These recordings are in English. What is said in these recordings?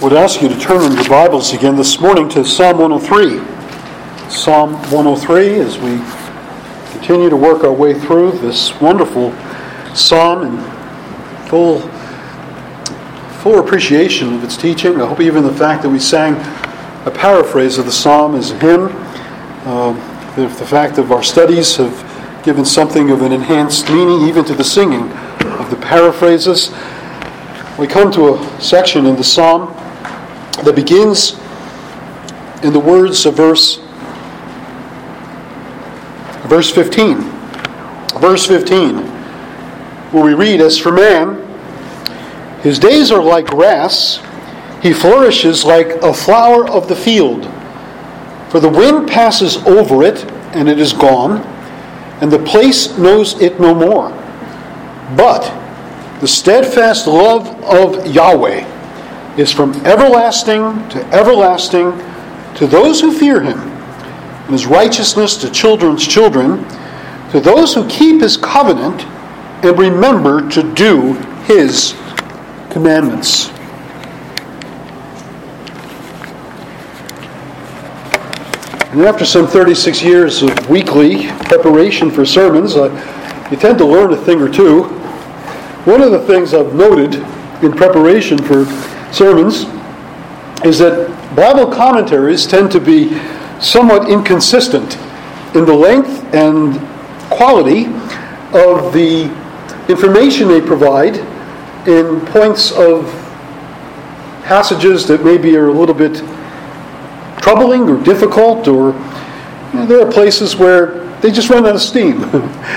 would ask you to turn in your Bibles again this morning to Psalm 103. Psalm 103, as we continue to work our way through this wonderful psalm in full appreciation of its teaching. I hope even the fact that we sang a paraphrase of the psalm as a hymn, the fact that our studies have given something of an enhanced meaning even to the singing of the paraphrases. We come to a section in the psalm that begins in the words of verse 15. Verse 15, where we read, "As for man, his days are like grass, he flourishes like a flower of the field. For the wind passes over it, and it is gone, and the place knows it no more. But the steadfast love of Yahweh is from everlasting to those who fear him, and his righteousness to children's children, to those who keep his covenant and remember to do his commandments." And after some 36 years of weekly preparation for sermons, you tend to learn a thing or two. One of the things I've noted in preparation for sermons is that Bible commentaries tend to be somewhat inconsistent in the length and quality of the information they provide in points of passages that maybe are a little bit troubling or difficult, or there are places where they just run out of steam.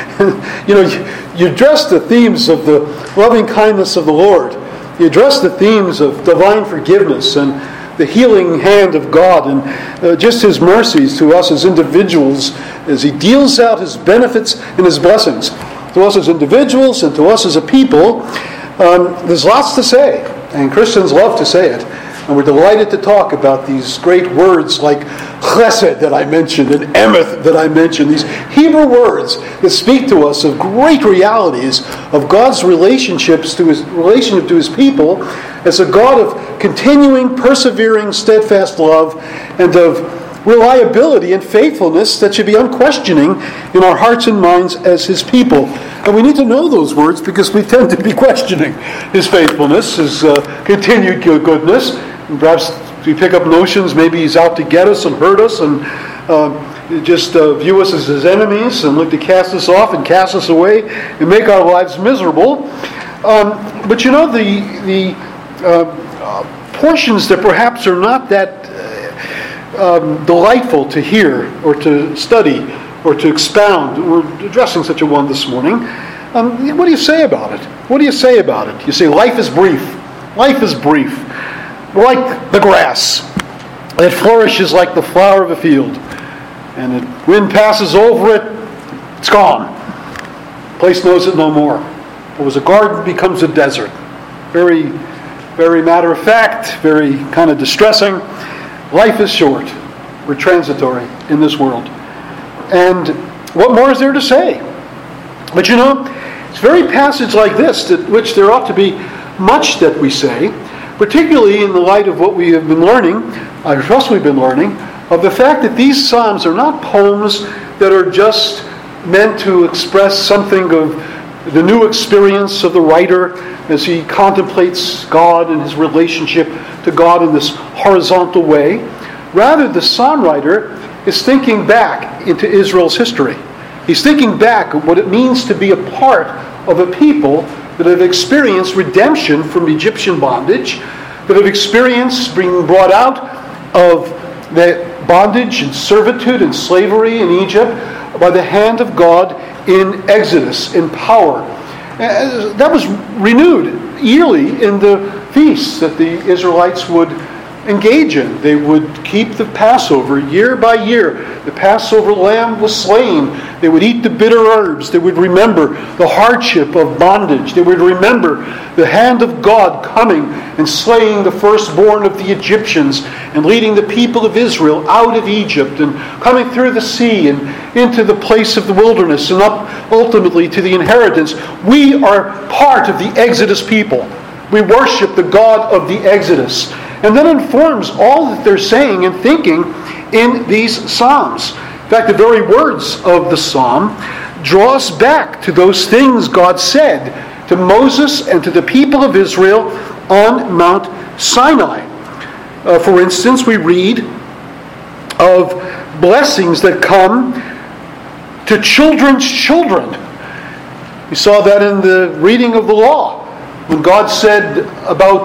You address the themes of the loving kindness of the Lord. You address the themes of divine forgiveness and the healing hand of God and just his mercies to us as individuals as he deals out his benefits and his blessings to us as individuals and to us as a people. There's lots to say, and Christians love to say it. And we're delighted to talk about these great words like chesed that I mentioned and emeth that I mentioned. These Hebrew words that speak to us of great realities of God's relationship to his people as a God of continuing, persevering, steadfast love and of reliability and faithfulness that should be unquestioning in our hearts and minds as his people. And we need to know those words because we tend to be questioning his faithfulness, his continued goodness. And perhaps we pick up notions, maybe he's out to get us and hurt us and just view us as his enemies and look to cast us off and cast us away and make our lives miserable. But the portions that perhaps are not that delightful to hear or to study or to expound, we're addressing such a one this morning. What do you say about it? What do you say about it? You say life is brief. Life is brief. Like the grass. It flourishes like the flower of a field. And the wind passes over it, it's gone. The place knows it no more. What was a garden becomes a desert. Very, very matter of fact, very kind of distressing. Life is short. We're transitory in this world. And what more is there to say? But it's very passage like this, which there ought to be much that we say, particularly in the light of what we have been learning, I trust we've been learning, of the fact that these psalms are not poems that are just meant to express something of the new experience of the writer as he contemplates God and his relationship to God in this horizontal way. Rather, the psalm writer is thinking back into Israel's history. He's thinking back at what it means to be a part of a people that have experienced redemption from Egyptian bondage, that have experienced being brought out of the bondage and servitude and slavery in Egypt by the hand of God in Exodus, in power. That was renewed yearly in the feasts that the Israelites would engage in. They would keep the Passover year by year. The Passover lamb was slain. They would eat the bitter herbs. They would remember the hardship of bondage. They would remember the hand of God coming and slaying the firstborn of the Egyptians and leading the people of Israel out of Egypt and coming through the sea and into the place of the wilderness and up ultimately to the inheritance. We are part of the Exodus people. We worship the God of the Exodus. and then informs all that they're saying and thinking in these psalms. In fact, the very words of the psalm draw us back to those things God said to Moses and to the people of Israel on Mount Sinai. For instance, we read of blessings that come to children's children. We saw that in the reading of the law, when God said about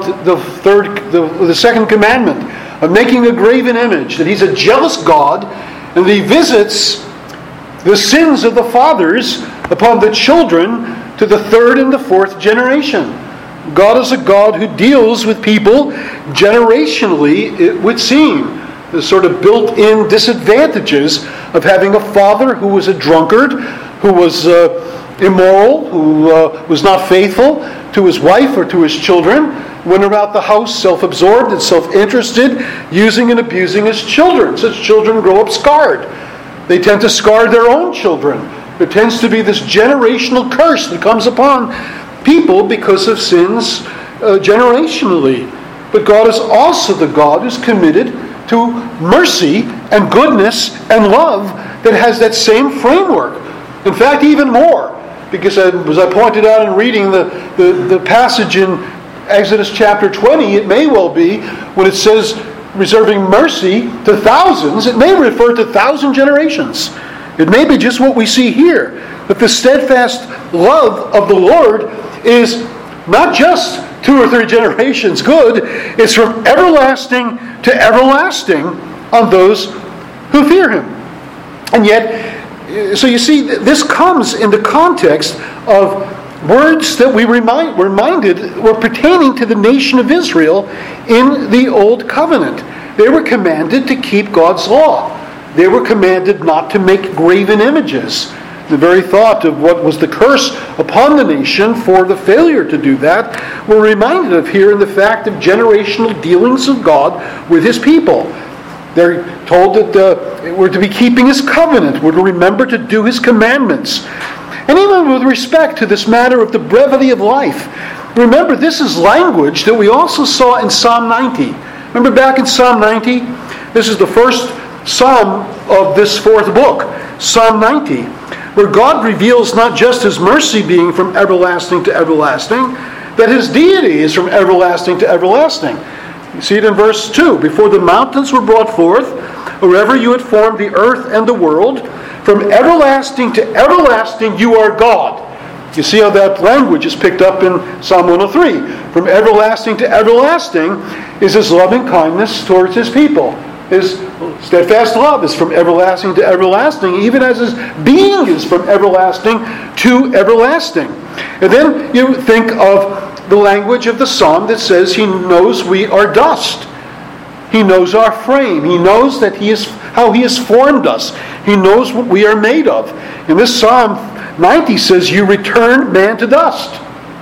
the second commandment of making a graven image, that He's a jealous God, and that He visits the sins of the fathers upon the children to the third and the fourth generation. God is a God who deals with people generationally, it would seem. The sort of built-in disadvantages of having a father who was a drunkard, who was immoral, who was not faithful to his wife or to his children, went about the house self-absorbed and self-interested, using and abusing his children. Such children grow up scarred. They tend to scar their own children. There tends to be this generational curse that comes upon people because of sins generationally. But God is also the God who's committed to mercy and goodness and love that has that same framework. In fact, even more. Because as I pointed out in reading the passage in Exodus chapter 20, it may well be, when it says reserving mercy to thousands, it may refer to 1,000 generations. It may be just what we see here. That the steadfast love of the Lord is not just 2 or 3 generations good, it's from everlasting to everlasting on those who fear Him. And yet, so you see, this comes in the context of words that we were reminded were pertaining to the nation of Israel in the Old Covenant. They were commanded to keep God's law. They were commanded not to make graven images. The very thought of what was the curse upon the nation for the failure to do that, we're reminded of here in the fact of generational dealings of God with His people. They're told that we're to be keeping His covenant, we're to remember to do His commandments. And even with respect to this matter of the brevity of life, remember this is language that we also saw in Psalm 90. Remember back in Psalm 90? This is the first psalm of this 4th book, Psalm 90, where God reveals not just His mercy being from everlasting to everlasting, that His deity is from everlasting to everlasting. You see it in verse 2. Before the mountains were brought forth, wherever you had formed the earth and the world, from everlasting to everlasting you are God. You see how that language is picked up in Psalm 103. From everlasting to everlasting is His loving kindness towards His people. His steadfast love is from everlasting to everlasting, even as His being is from everlasting to everlasting. And then you think of the language of the psalm that says He knows we are dust. He knows our frame. He knows that how He has formed us. He knows what we are made of. In this Psalm 90 says, you return man to dust.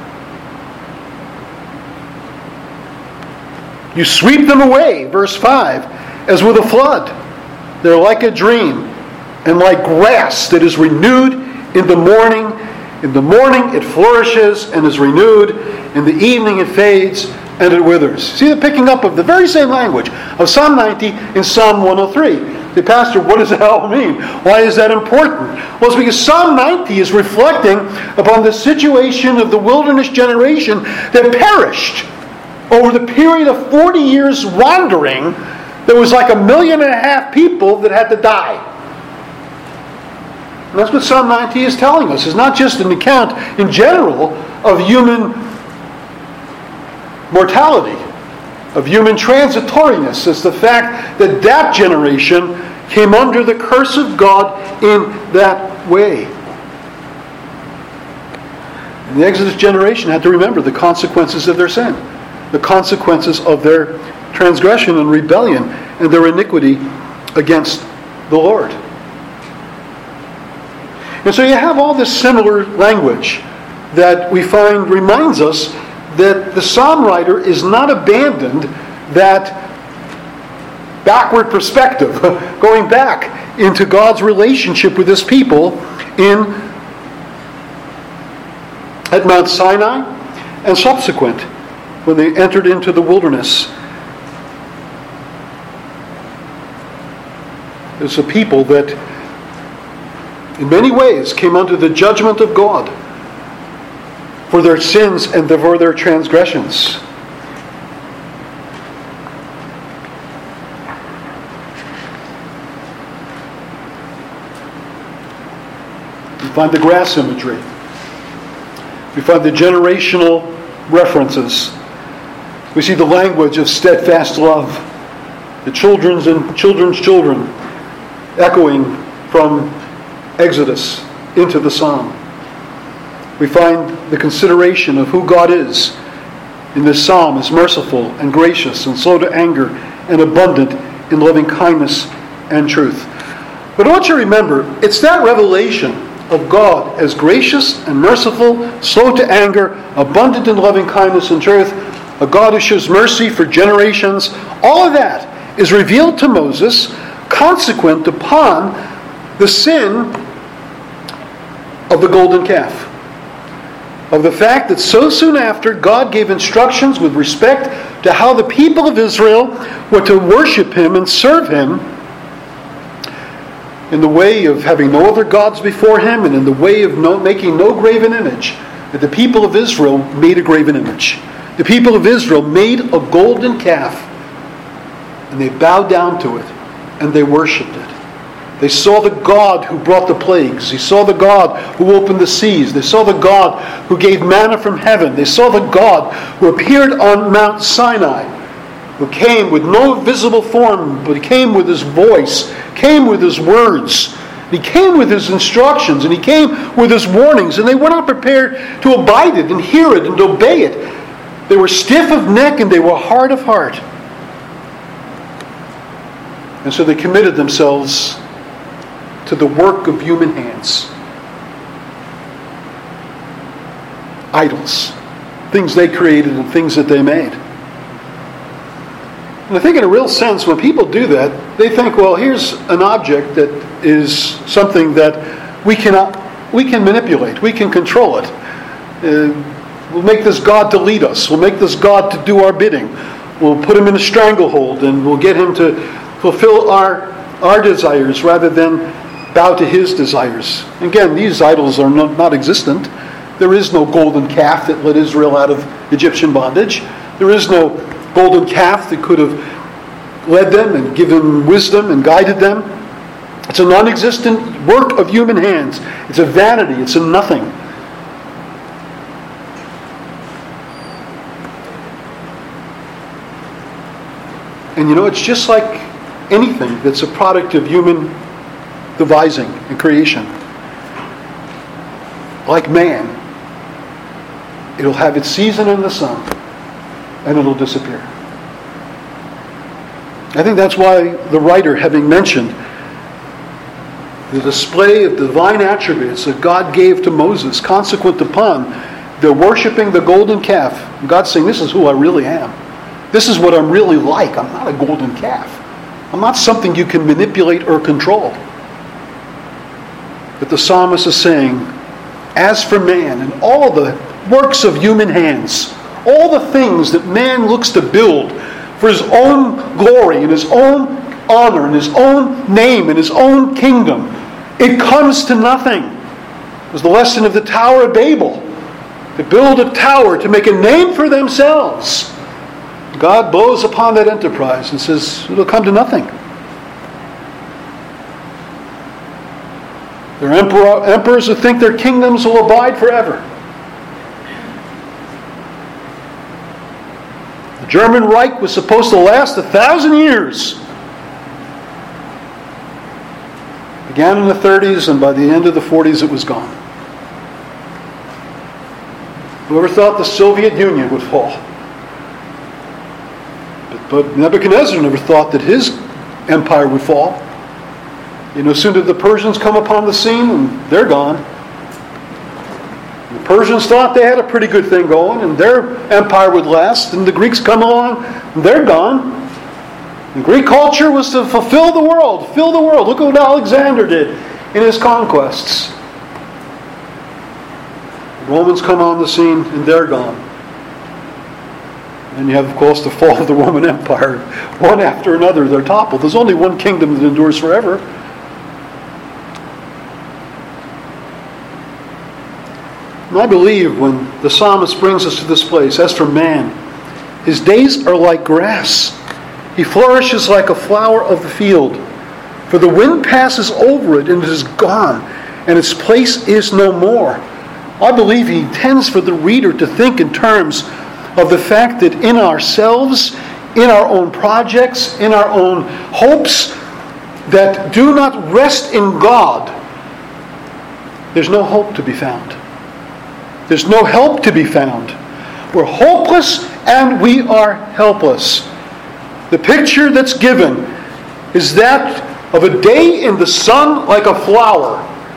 You sweep them away, verse 5, as with a flood. They're like a dream, and like grass that is renewed in the morning. In the morning it flourishes and is renewed. In the evening it fades and it withers. See the picking up of the very same language of Psalm 90 in Psalm 103. Say, Pastor, what does that all mean? Why is that important? Well, it's because Psalm 90 is reflecting upon the situation of the wilderness generation that perished over the period of 40 years wandering. There was like 1.5 million people that had to die. And that's what Psalm 90 is telling us. It's not just an account in general of human mortality, of human transitoriness. It's the fact that that generation came under the curse of God in that way. And the Exodus generation had to remember the consequences of their sin, the consequences of their transgression and rebellion and their iniquity against the Lord. And so you have all this similar language that we find reminds us that the psalm writer is not abandoned that backward perspective, going back into God's relationship with His people at Mount Sinai and subsequent, when they entered into the wilderness. is a people that in many ways came under the judgment of God for their sins and for their transgressions. We find the grass imagery. We find the generational references. We see the language of steadfast love. The children's and children's children echoing from Exodus into the Psalm. We find the consideration of who God is in this Psalm as merciful and gracious and slow to anger and abundant in loving kindness and truth. But I want you to remember, it's that revelation of God as gracious and merciful, slow to anger, abundant in loving kindness and truth, a God who shows mercy for generations. All of that is revealed to Moses consequent upon the sin of the golden calf. Of the fact that so soon after, God gave instructions with respect to how the people of Israel were to worship Him and serve Him in the way of having no other gods before Him and in the way of making no graven image. That the people of Israel made a graven image. The people of Israel made a golden calf and they bowed down to it and they worshipped it. They saw the God who brought the plagues. They saw the God who opened the seas. They saw the God who gave manna from heaven. They saw the God who appeared on Mount Sinai, who came with no visible form, but He came with His voice, came with His words. He came with His instructions, and He came with His warnings, and they were not prepared to abide it and hear it and obey it. They were stiff of neck and they were hard of heart. And so they committed themselves to the work of human hands. Idols. Things they created and things that they made. And I think in a real sense, when people do that, they think, well, here's an object that is something that we can manipulate. We can control it. We'll make this God to lead us. We'll make this God to do our bidding. We'll put Him in a stranglehold and we'll get Him to fulfill our desires rather than bow to His desires. Again, these idols are not existent. There is no golden calf that led Israel out of Egyptian bondage. There is no golden calf that could have led them and given wisdom and guided them. It's a non-existent work of human hands. It's a vanity. It's a nothing. And it's just like anything that's a product of human devising and creation. Like man, it'll have its season in the sun and it'll disappear. I think that's why the writer, having mentioned the display of divine attributes that God gave to Moses consequent upon their worshiping the golden calf, God's saying, this is who I really am. This is what I'm really like. I'm not a golden calf. I'm not something you can manipulate or control. But the psalmist is saying, as for man and all the works of human hands, all the things that man looks to build for his own glory and his own honor and his own name and his own kingdom, it comes to nothing. It was the lesson of the Tower of Babel. To build a tower to make a name for themselves. God blows upon that enterprise and says, it'll come to nothing. There are emperors who think their kingdoms will abide forever. The German Reich was supposed to last 1,000 years. Began in the 30s, and by the end of the 40s it was gone. Whoever thought the Soviet Union would fall? But Nebuchadnezzar never thought that his empire would fall. Soon did the Persians come upon the scene, and they're gone. The Persians thought they had a pretty good thing going, and their empire would last. And the Greeks come along, and they're gone. The Greek culture was to fulfill the world, fill the world. Look at what Alexander did in his conquests. The Romans come on the scene, and they're gone. And you have, of course, the fall of the Roman Empire. One after another, they're toppled. There's only one kingdom that endures forever. And I believe when the psalmist brings us to this place, as for man, his days are like grass. He flourishes like a flower of the field. For the wind passes over it and it is gone, and its place is no more. I believe he intends for the reader to think in terms of the fact that in ourselves, in our own projects, in our own hopes that do not rest in God, there's no hope to be found. There's no help to be found. We're hopeless and we are helpless. The picture that's given is that of a day in the sun like a flower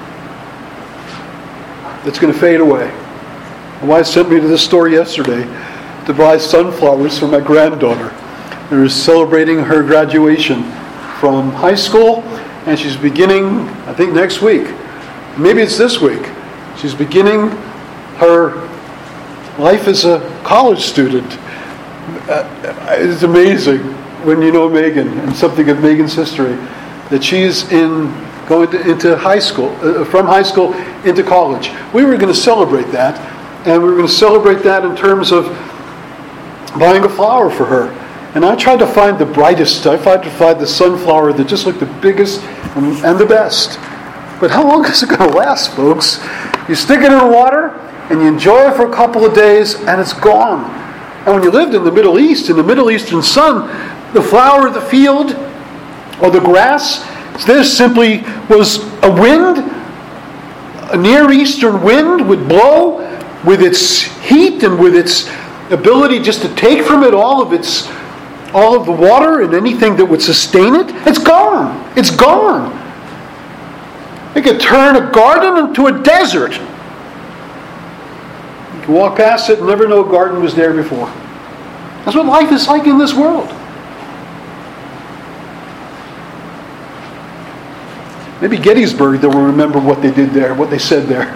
that's going to fade away. My wife sent me to this store yesterday to buy sunflowers for my granddaughter. They were celebrating her graduation from high school, and she's beginning, I think, next week. Maybe it's this week. She's beginning her life as a college student. It's amazing when you know Megan and something of Megan's history, that she's into high school, from high school into college. We were going to celebrate that, and we were going to celebrate that in terms of buying a flower for her. And I tried to find the brightest. I tried to find the sunflower that just looked the biggest and the best. But how long is it going to last, folks? You stick it in the water, and you enjoy it for a couple of days, and it's gone. And when you lived in the Middle East, in the Middle Eastern sun, the flower of the field or the grass, this simply was a wind. A Near Eastern wind would blow with its heat and with its ability just to take from it all of the water and anything that would sustain it. It's gone. It's gone. It could turn a garden into a desert. You can walk past it and never know a garden was there before. That's what life is like in this world. Maybe Gettysburg, they will remember what they did there, what they said there.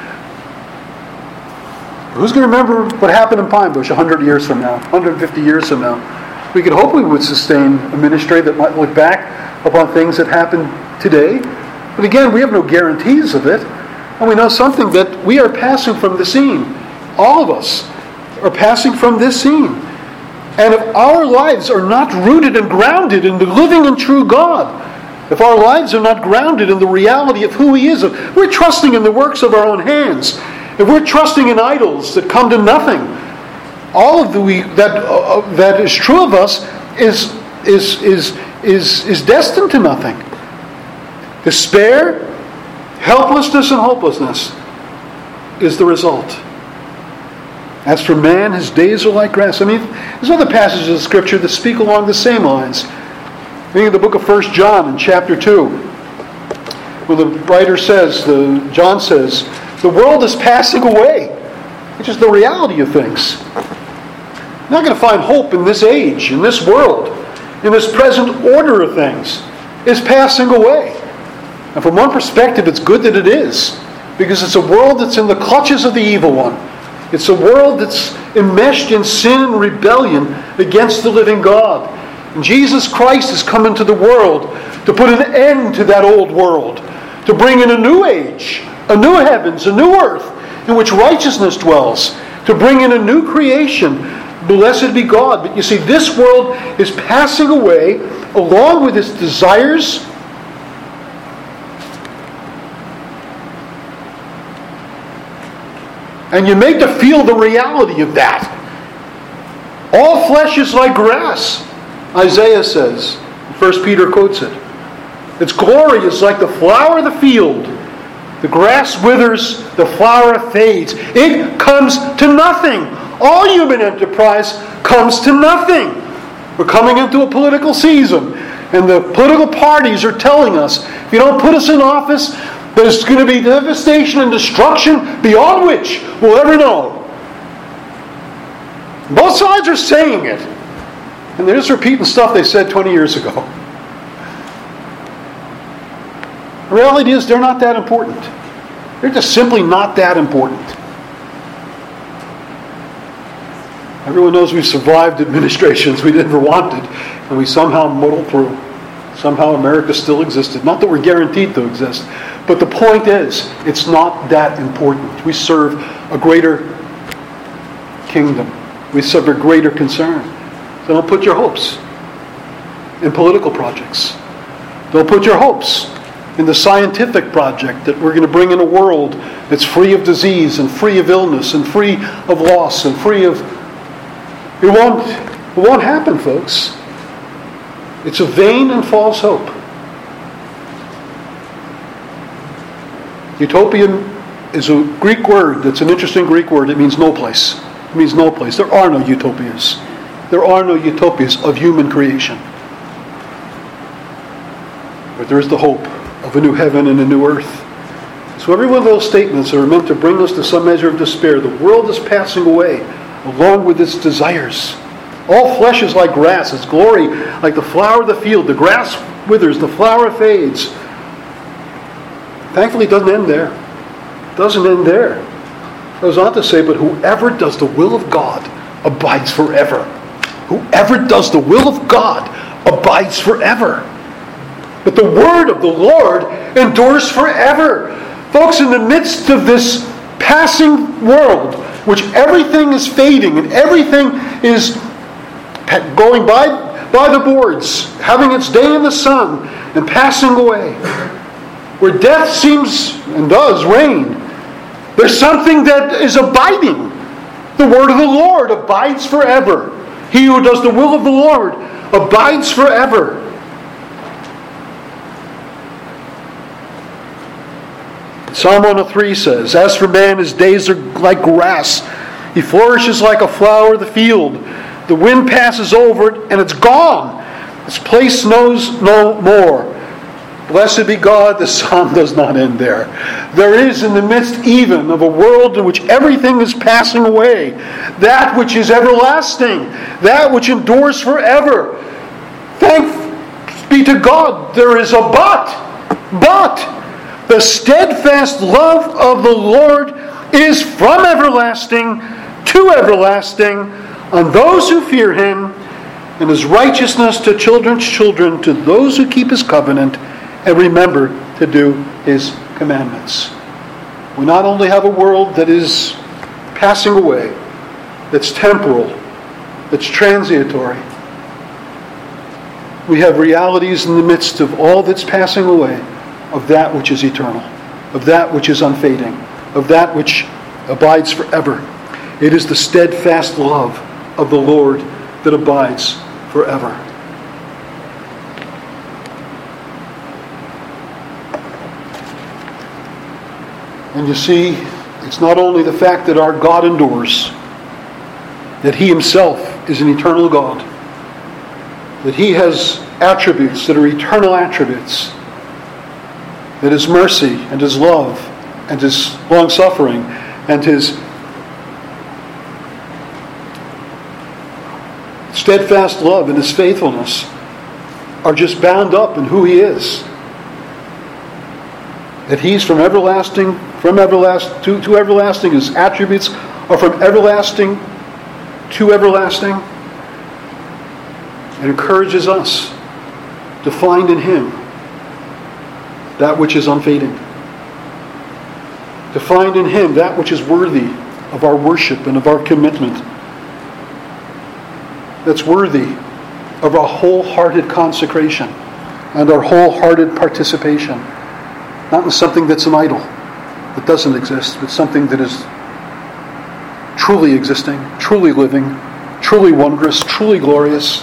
Who's going to remember what happened in Pine Bush 100 years from now, 150 years from now? We could hope we would sustain a ministry that might look back upon things that happened today. But again, we have no guarantees of it. And we know something that we are passing from the scene. All of us are passing from this scene. And if our lives are not rooted and grounded in the living and true God, if our lives are not grounded in the reality of who He is, if we're trusting in the works of our own hands, if we're trusting in idols that come to nothing, all of that is true of us is destined to nothing. Despair, helplessness, and hopelessness is the result. As for man, his days are like grass. I mean, there's other passages of Scripture that speak along the same lines. Reading the book of 1 John in chapter 2, where the writer says, John says, the world is passing away, which is the reality of things. You're not going to find hope in this age, in this world, in this present order of things. It's passing away. And from one perspective, it's good that it is, because it's a world that's in the clutches of the evil one. It's a world that's enmeshed in sin and rebellion against the living God. And Jesus Christ has come into the world to put an end to that old world, to bring in a new age, a new heavens, a new earth, in which righteousness dwells, to bring in a new creation. Blessed be God. But you see, this world is passing away along with its desires, and you make to feel the reality of that. All flesh is like grass, Isaiah says. 1 Peter quotes it. Its glory is like the flower of the field. The grass withers, the flower fades. It comes to nothing. All human enterprise comes to nothing. We're coming into a political season, and the political parties are telling us, if you don't put us in office, there's going to be devastation and destruction beyond which we'll ever know. Both sides are saying it. And they're just repeating stuff they said 20 years ago. The reality is they're not that important. They're just simply not that important. Everyone knows we survived administrations we never wanted, and we somehow muddled through. Somehow America still existed. Not that we're guaranteed to exist, but the point is, it's not that important. We serve a greater kingdom. We serve a greater concern. So don't put your hopes in political projects. Don't put your hopes in the scientific project that we're going to bring in a world that's free of disease and free of illness and free of loss and free of... It won't happen, folks. It's a vain and false hope. Utopian is a Greek word that's an interesting Greek word. It means no place. It means no place. There are no utopias. There are no utopias of human creation. But there is the hope of a new heaven and a new earth. So every one of those statements are meant to bring us to some measure of despair. The world is passing away along with its desires. All flesh is like grass, its glory like the flower of the field. The grass withers, the flower fades. Thankfully, it doesn't end there. It doesn't end there. I was on to say, but whoever does the will of God abides forever. Whoever does the will of God abides forever. But the word of the Lord endures forever. Folks, in the midst of this passing world, which everything is fading and everything is going by the boards, having its day in the sun and passing away, where death seems and does reign, there's something that is abiding. The word of the Lord abides forever. He who does the will of the Lord abides forever. Psalm 103 says, "As for man, his days are like grass. He flourishes like a flower of the field. The wind passes over it, and it's gone. Its place knows no more." Blessed be God, the psalm does not end there. There is in the midst even of a world in which everything is passing away, that which is everlasting, that which endures forever. Thanks be to God, there is a but. But the steadfast love of the Lord is from everlasting to everlasting on those who fear Him, and His righteousness to children's children, to those who keep His covenant and remember to do His commandments. We not only have a world that is passing away, that's temporal, that's transitory. We have realities in the midst of all that's passing away, of that which is eternal, of that which is unfading, of that which abides forever. It is the steadfast love of the Lord that abides forever. And you see, it's not only the fact that our God endures, that He Himself is an eternal God, that He has attributes that are eternal attributes, that His mercy and His love and His long-suffering and His steadfast love and His faithfulness are just bound up in who He is. That He's from everlasting to everlasting. His attributes are from everlasting to everlasting. It encourages us to find in Him that which is unfading. To find in Him that which is worthy of our worship and of our commitment. That's worthy of our wholehearted consecration and our wholehearted participation. Not in something that's an idol, that doesn't exist, but something that is truly existing, truly living, truly wondrous, truly glorious.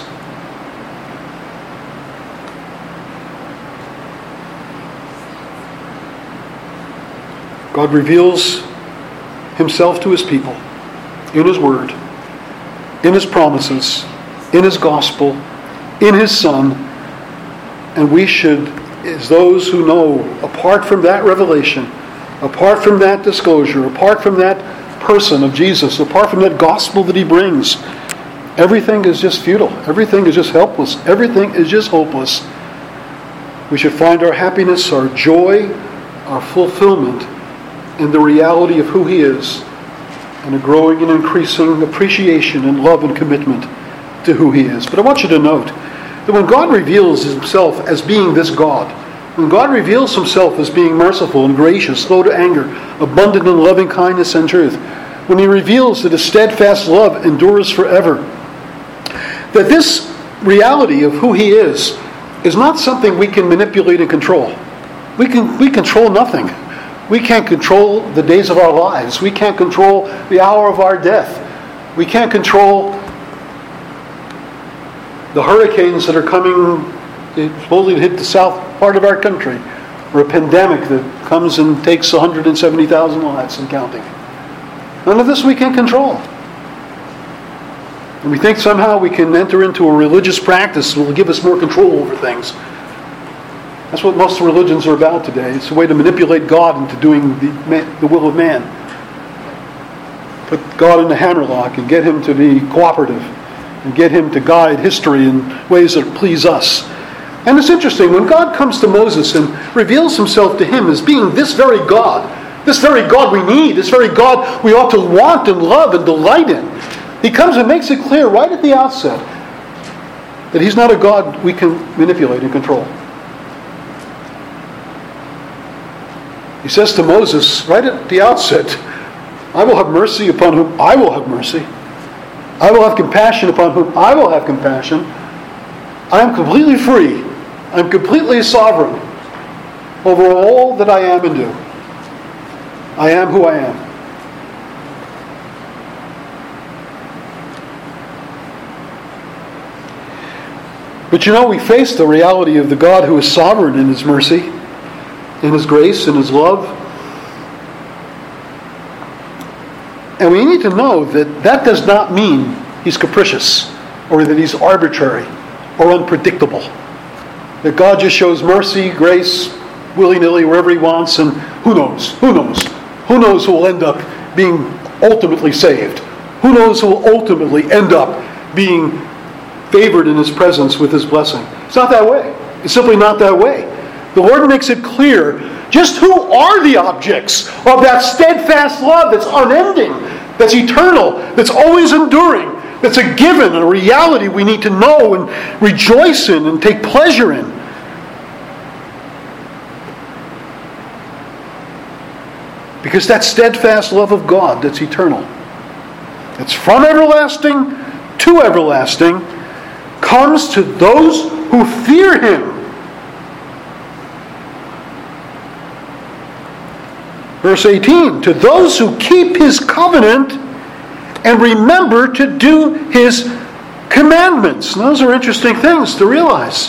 God reveals Himself to His people in His Word, in His promises, in His gospel, in His Son, and we should, as those who know, apart from that revelation, apart from that disclosure, apart from that person of Jesus, apart from that gospel that He brings, everything is just futile. Everything is just helpless. Everything is just hopeless. We should find our happiness, our joy, our fulfillment in the reality of who He is and a growing and increasing appreciation and love and commitment to who He is. But I want you to note that when God reveals Himself as being this God, when God reveals Himself as being merciful and gracious, slow to anger, abundant in loving kindness and truth, when He reveals that His steadfast love endures forever, that this reality of who He is not something we can manipulate and control. We control nothing. We can't control the days of our lives. We can't control the hour of our death. We can't control the hurricanes that are coming supposedly to hit the south part of our country, or a pandemic that comes and takes 170,000 lives and counting. None of this we can control. And we think somehow we can enter into a religious practice that will give us more control over things. That's what most religions are about today. It's a way to manipulate God into doing the will of man. Put God in the hammerlock and get Him to be cooperative and get Him to guide history in ways that please us. And it's interesting, when God comes to Moses and reveals Himself to him as being this very God we need, this very God we ought to want and love and delight in, He comes and makes it clear right at the outset that He's not a God we can manipulate and control. He says to Moses right at the outset, I will have mercy upon whom I will have mercy. I will have compassion upon whom I will have compassion. I am completely free. I am completely sovereign over all that I am and do. I am who I am. But we face the reality of the God who is sovereign in His mercy, in His grace, in His love. And we need to know that does not mean He's capricious or that He's arbitrary or unpredictable. That God just shows mercy, grace, willy-nilly wherever He wants, and who knows? Who knows who will end up being ultimately saved? Who knows who will ultimately end up being favored in His presence with His blessing? It's not that way. It's simply not that way. The Lord makes it clear just who are the objects of that steadfast love that's unending, that's eternal, that's always enduring, that's a given, a reality we need to know and rejoice in and take pleasure in. Because that steadfast love of God that's eternal, it's from everlasting to everlasting, comes to those who fear Him. Verse 18, to those who keep His covenant and remember to do His commandments. And those are interesting things to realize.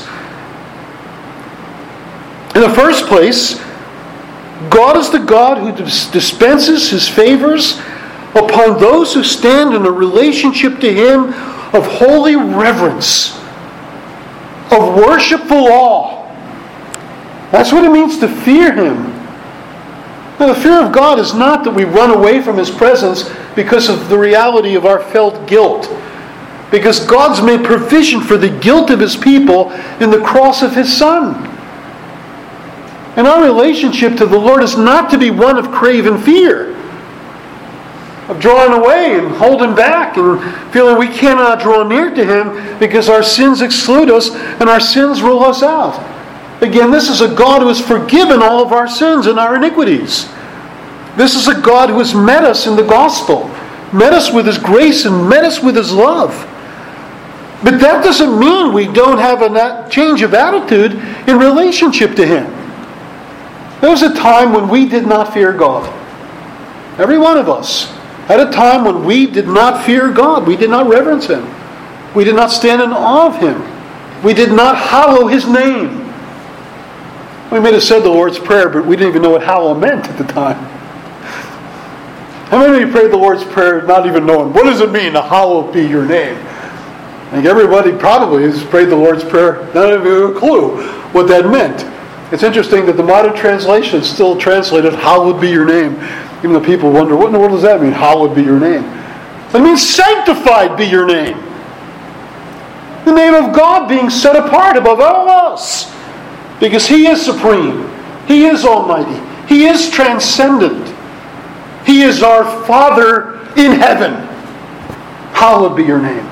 In the first place, God is the God who dispenses His favors upon those who stand in a relationship to Him of holy reverence, of worshipful awe. That's what it means to fear Him. Now, the fear of God is not that we run away from His presence because of the reality of our felt guilt. Because God's made provision for the guilt of His people in the cross of His Son. And our relationship to the Lord is not to be one of craven fear, of drawing away and holding back and feeling we cannot draw near to Him because our sins exclude us and our sins rule us out. Again, this is a God who has forgiven all of our sins and our iniquities. This is a God who has met us in the gospel, met us with His grace and met us with His love. But that doesn't mean we don't have a change of attitude in relationship to Him. There was a time when we did not fear God. Every one of us had a time when we did not fear God. We did not reverence Him. We did not stand in awe of Him. We did not hallow His name. We may have said the Lord's Prayer, but we didn't even know what hallow meant at the time. How many of you prayed the Lord's Prayer not even knowing, what does it mean, to hallowed be your name? I think everybody probably has prayed the Lord's Prayer, not even a clue what that meant. It's interesting that the modern translation still translated, hallowed be your name. Even though people wonder, what in the world does that mean, hallowed be your name? It means sanctified be your name. The name of God being set apart above all else. Because He is supreme. He is almighty. He is transcendent. He is our Father in heaven. Hallowed be your name.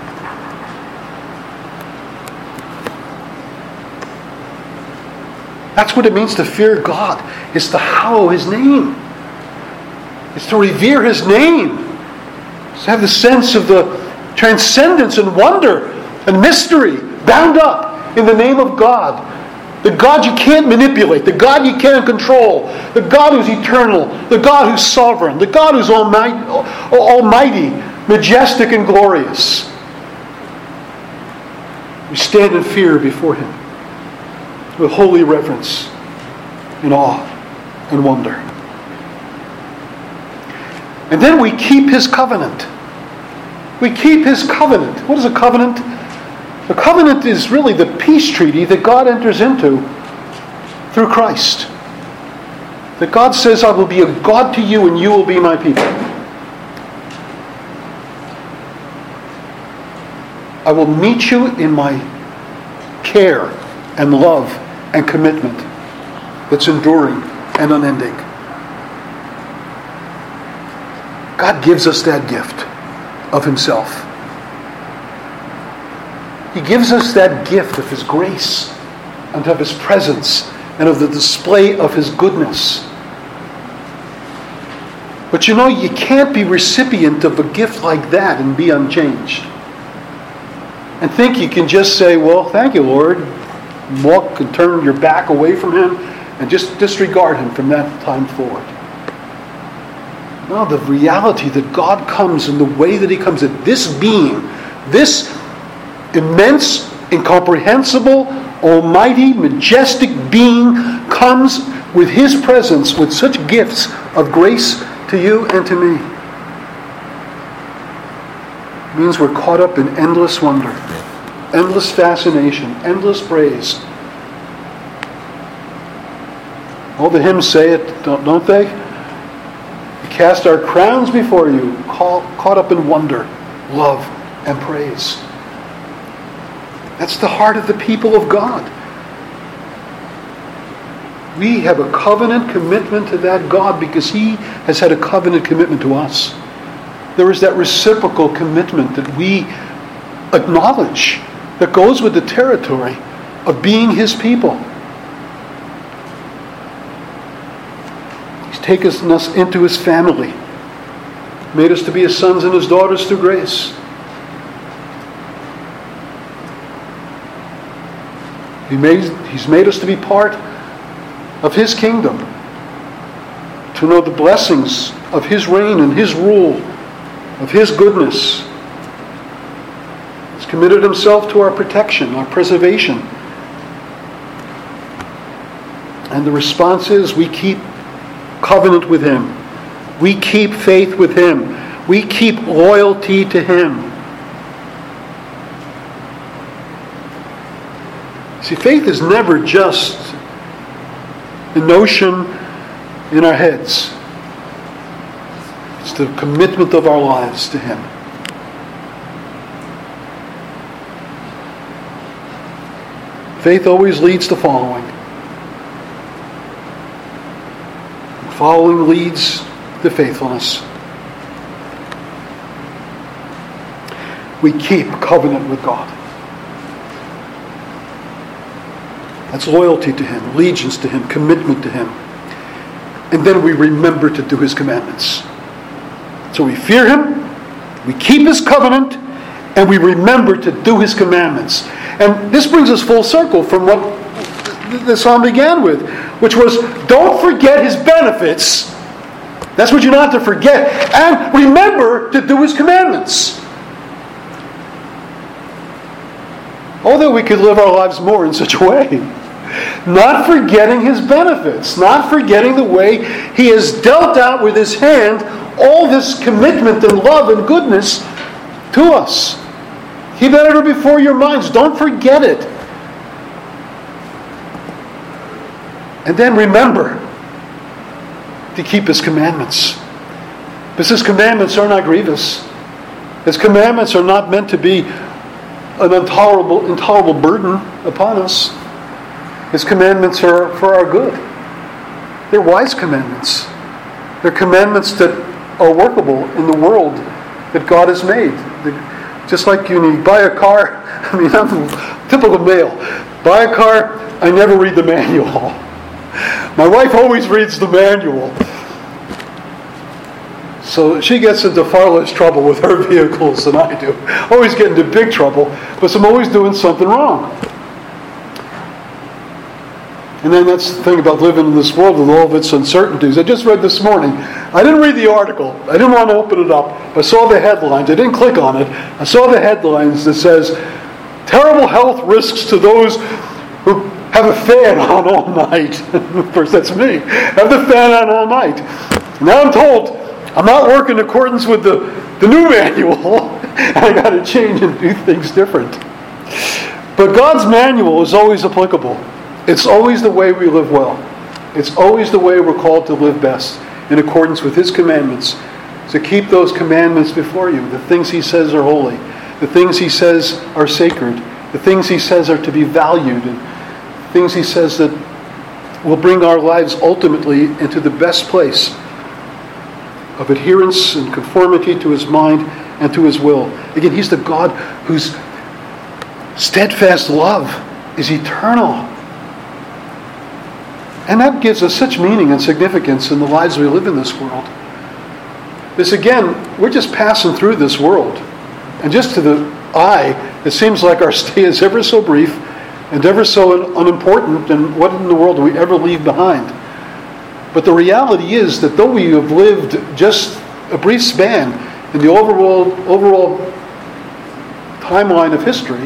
That's what it means to fear God. It's to hallow His name. It's to revere His name. It's to have the sense of the transcendence and wonder and mystery bound up in the name of God. The God you can't manipulate. The God you can't control. The God who's eternal. The God who's sovereign. The God who's almighty, majestic, and glorious. We stand in fear before Him with holy reverence, in awe, and wonder. And then we keep His covenant. We keep His covenant. What is a covenant? A covenant is really the peace treaty that God enters into through Christ. That God says, I will be a God to you and you will be my people. I will meet you in my care and love and commitment that's enduring and unending. God gives us that gift of Himself. He gives us that gift of His grace and of His presence and of the display of His goodness. But you know, you can't be recipient of a gift like that and be unchanged. And think you can just say, well, thank you, Lord. Walk and turn your back away from Him and just disregard Him from that time forward. No, the reality that God comes in the way that He comes, that this being, this immense, incomprehensible, almighty, majestic being comes with His presence, with such gifts of grace to you and to me. It means we're caught up in endless wonder, endless fascination, endless praise. All the hymns say it, don't they? We cast our crowns before you, caught up in wonder, love, and praise. That's the heart of the people of God. We have a covenant commitment to that God because He has had a covenant commitment to us. There is that reciprocal commitment that we acknowledge that goes with the territory of being His people. He's taken us into His family, made us to be His sons and His daughters through grace. He's made us to be part of His kingdom, to know the blessings of His reign and His rule, of His goodness. He's committed Himself to our protection, our preservation. And the response is we keep covenant with Him. We keep faith with Him. We keep loyalty to Him. See, faith is never just a notion in our heads. It's the commitment of our lives to Him. Faith always leads to following. Following leads to faithfulness. We keep covenant with God. That's loyalty to Him, allegiance to Him, commitment to Him. And then we remember to do His commandments. So we fear Him, we keep His covenant, and we remember to do His commandments. And this brings us full circle from what the psalm began with, which was, don't forget His benefits. That's what you're not to forget. And remember to do His commandments. Although we could live our lives more in such a way. Not forgetting His benefits. Not forgetting the way He has dealt out with His hand all this commitment and love and goodness to us. Keep that ever before your minds. Don't forget it. And then remember to keep His commandments. Because His commandments are not grievous. His commandments are not meant to be an intolerable burden upon us. His commandments are for our good. They're wise commandments. They're commandments that are workable in the world that God has made. Just like when you buy a car, I'm a typical male. Buy a car, I never read the manual. My wife always reads the manual. So she gets into far less trouble with her vehicles than I do. Always get into big trouble because I'm always doing something wrong. And then that's the thing about living in this world with all of its uncertainties. I just read this morning. I didn't read the article. I didn't want to open it up. I saw the headlines. I didn't click on it. I saw the headlines that says, terrible health risks to those who have a fan on all night. Of course, that's me. Have the fan on all night. Now I'm told I'm not working in accordance with the new manual. I got to change and do things different. But God's manual is always applicable. It's always the way we live well. It's always the way we're called to live best, in accordance with His commandments. So keep those commandments before you. The things He says are holy. The things He says are sacred. The things He says are to be valued. And things He says that will bring our lives ultimately into the best place of adherence and conformity to His mind and to His will. Again, He's the God whose steadfast love is eternal. And that gives us such meaning and significance in the lives we live in this world. This again, we're just passing through this world. And just to the eye, it seems like our stay is ever so brief and ever so unimportant, and what in the world do we ever leave behind? But the reality is that though we have lived just a brief span in the overall timeline of history,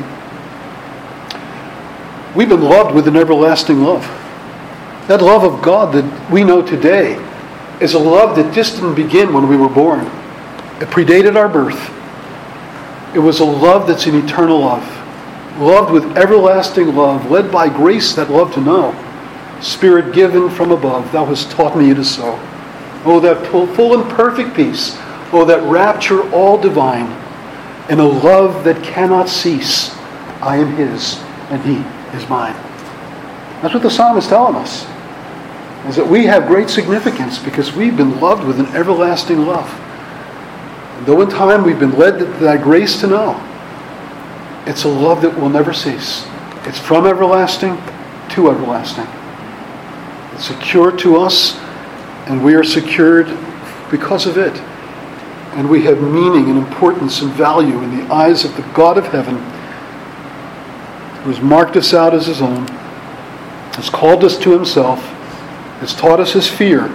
we've been loved with an everlasting love. That love of God that we know today is a love that just didn't begin when we were born. It predated our birth. It was a love that's an eternal love. Loved with everlasting love, led by grace that love to know. Spirit given from above, thou hast taught me it is so. Oh, that full and perfect peace. Oh, that rapture all divine. And a love that cannot cease. I am His, and He is mine. That's what the psalm is telling us. Is that we have great significance because we've been loved with an everlasting love. And though in time we've been led to that grace to know, it's a love that will never cease. It's from everlasting to everlasting. It's secure to us, and we are secured because of it. And we have meaning and importance and value in the eyes of the God of heaven, who has marked us out as His own, has called us to Himself, has taught us His fear,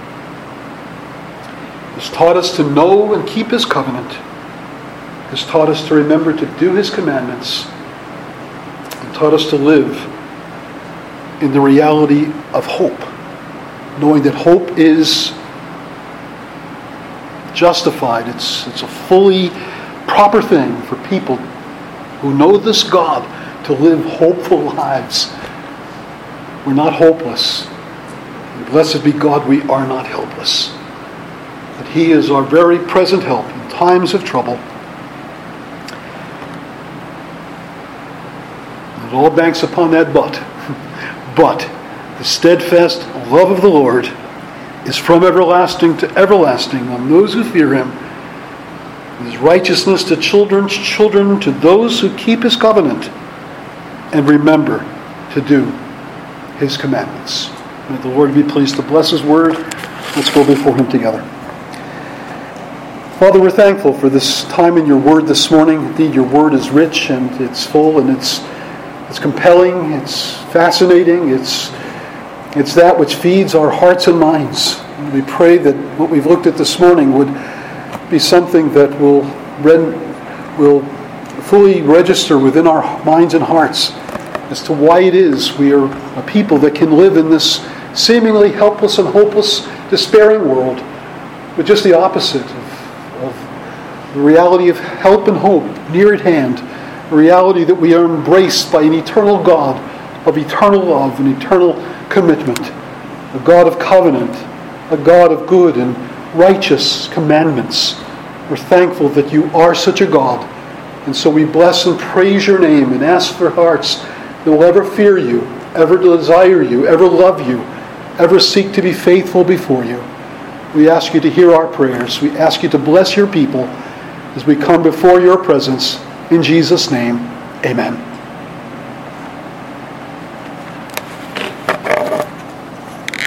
has taught us to know and keep His covenant, has taught us to remember to do His commandments, and taught us to live in the reality of hope, knowing that hope is justified. It's a fully proper thing for people who know this God to live hopeful lives. We're not hopeless. Blessed be God, we are not helpless. That He is our very present help in times of trouble. And it all banks upon that but. But the steadfast love of the Lord is from everlasting to everlasting on those who fear Him. His righteousness to children's children, to those who keep His covenant and remember to do His commandments. May the Lord be pleased to bless His word. Let's go before Him together. Father, we're thankful for this time in Your word this morning. Indeed, Your word is rich and it's full and it's compelling, it's fascinating, it's that which feeds our hearts and minds. And we pray that what we've looked at this morning would be something that will fully register within our minds and hearts as to why it is we are a people that can live in this seemingly helpless and hopeless, despairing world, but just the opposite of the reality of help and hope near at hand, a reality that we are embraced by an eternal God of eternal love and eternal commitment, a God of covenant, a God of good and righteous commandments. We're thankful that You are such a God, and so we bless and praise Your name and ask for hearts that will ever fear You, ever desire You, ever love You, ever seek to be faithful before You. We ask you to hear our prayers. We ask you to bless your people as we come before your presence. In Jesus' name, amen.